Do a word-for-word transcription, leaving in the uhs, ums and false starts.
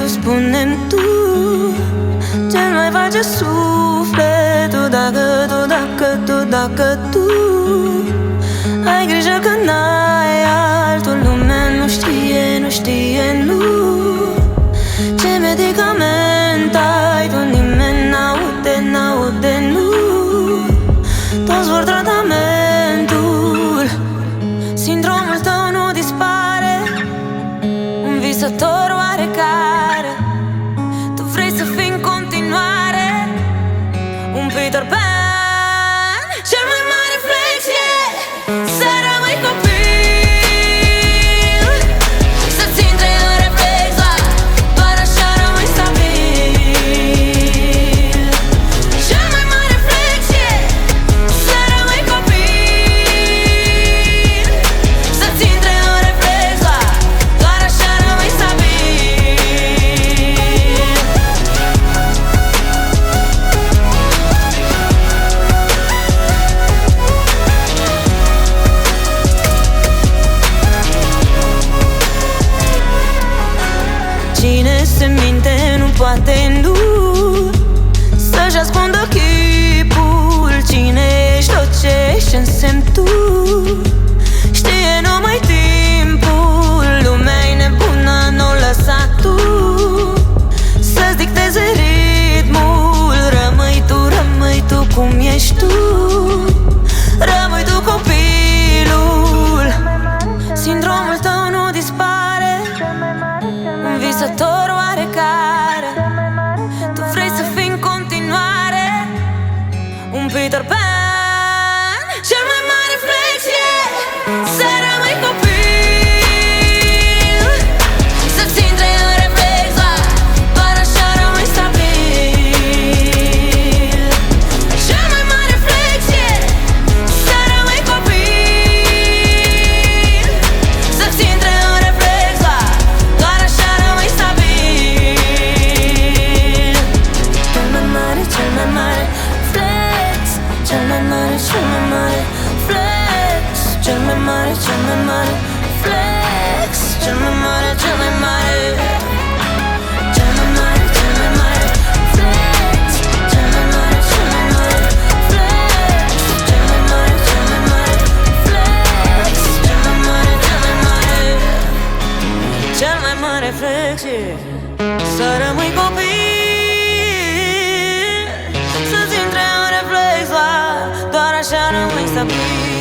spune-mi tu ce mai face sufletul. Dacă tu, dacă tu, dacă tu ai grijă că n-ai altul. Lumea nu știe, nu știe, nu ce medicament ai tu. Nimeni n-aude, n-aude, nu toți vor tratamentul. Sindromul tău nu dispare, un visător oarecare. Tu vrei să fii în continuare un Peter Pan. Cel mai mare flex e să rămâi copil, să-ți intre în reflex, doar așa rămâi stabil. Cel mai mare flex e să rămâi copil, să-ți intre în reflex, doar așa rămâi stabil. Cine se minte nu poate nu să-și ascundă chipul. Cine ești, tot ce ești, însemn tu. Știe numai timpul. Lumea-i nebună, nu lăsa tu să-ți dicteze ritmul. Rămâi tu, rămâi tu cum ești tu. Rămâi tu copilul. Sindromul tău nu dispare, un visător oarecare. Tu vrei să fii în continuare un Peter Pan. Cel mai mare flex e să rămâi copil, să-ți intre în reflex, doar așa rămâi stabil. Cel mai mare flex e să rămâi copil, să-ți intre în reflex, doar așa rămâi stabil. Cel mai mare, cel mai mare flex, cel mai mare, cel mai mare flex, cel mai mare, cel mai mare flex, cel mai mare, cel mai mare, cel mai mare, cel mai mare flex, cel mai mare, cel mai mare flex, cel mai mare, cel mai mare flex, cel mai mare, cel mai mare, cel mai mare flex e să rămâi copil, să-ți intre în reflex, doar așa rămâi stabil.